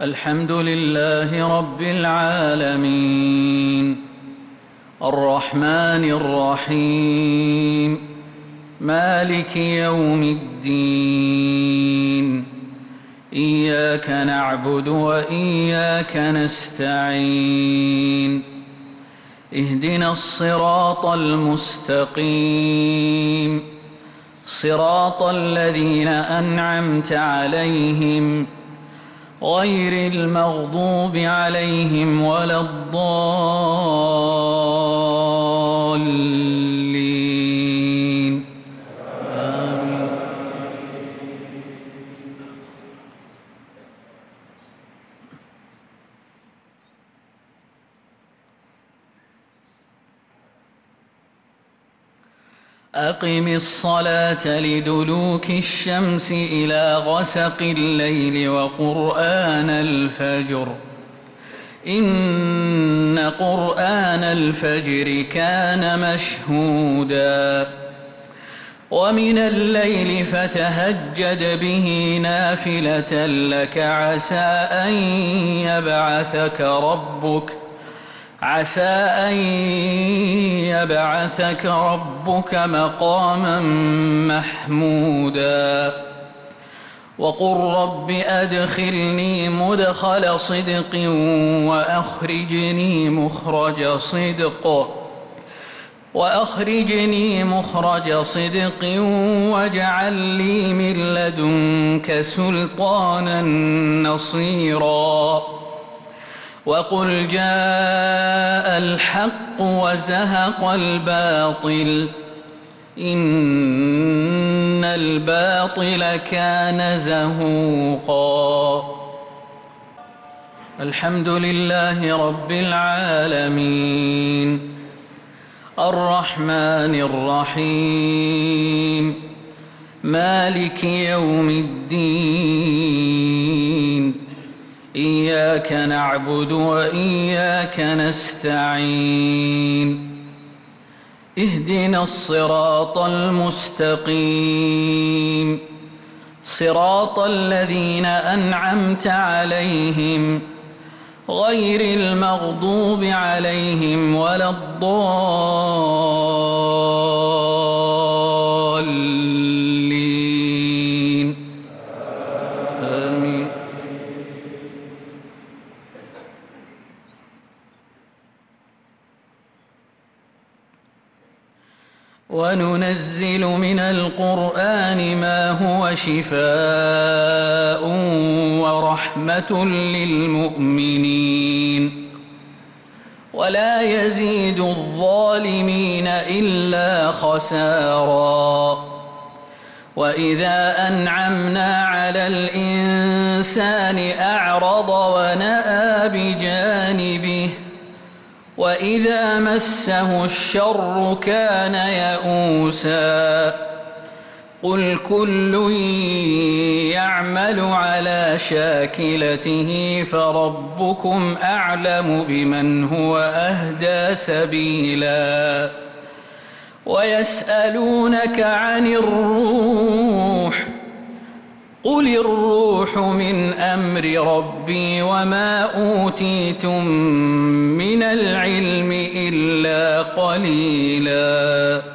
الحمد لله رب العالمين الرحمن الرحيم مالك يوم الدين إياك نعبد وإياك نستعين اهدنا الصراط المستقيم صراط الذين أنعمت عليهم غير المغضوب عليهم ولا الضالين آمين. أقم الصلاة لدلوك الشمس إلى غسق الليل وقرآن الفجر إن قرآن الفجر كان مشهودا ومن الليل فتهجد به نافلة لك عسى أن يبعثك ربك مقاما محمودا وقل رب أدخلني مدخل صدق وأخرجني مخرج صدق واجعل لي من لدنك سلطانا نصيرا وقل جاء الحق وزهق الباطل إن الباطل كان زهوقا الحمد لله رب العالمين الرحمن الرحيم مالك يوم الدين إياك نعبد وإياك نستعين اهدنا الصراط المستقيم صراط الذين أنعمت عليهم غير المغضوب عليهم ولا الضالين آمين. وننزل من القرآن ما هو شفاء ورحمة للمؤمنين ولا يزيد الظالمين إلا خسارا وإذا أنعمنا على الإنسان أعرض ونأى بجانبه وإذا مسه الشر كان يئوسا قل كل يعمل على شاكلته فربكم أعلم بمن هو أهدى سبيلا ويسألونك عن الروح قل الروح من أمر ربي وما أوتيتم من العلم إلا قليلا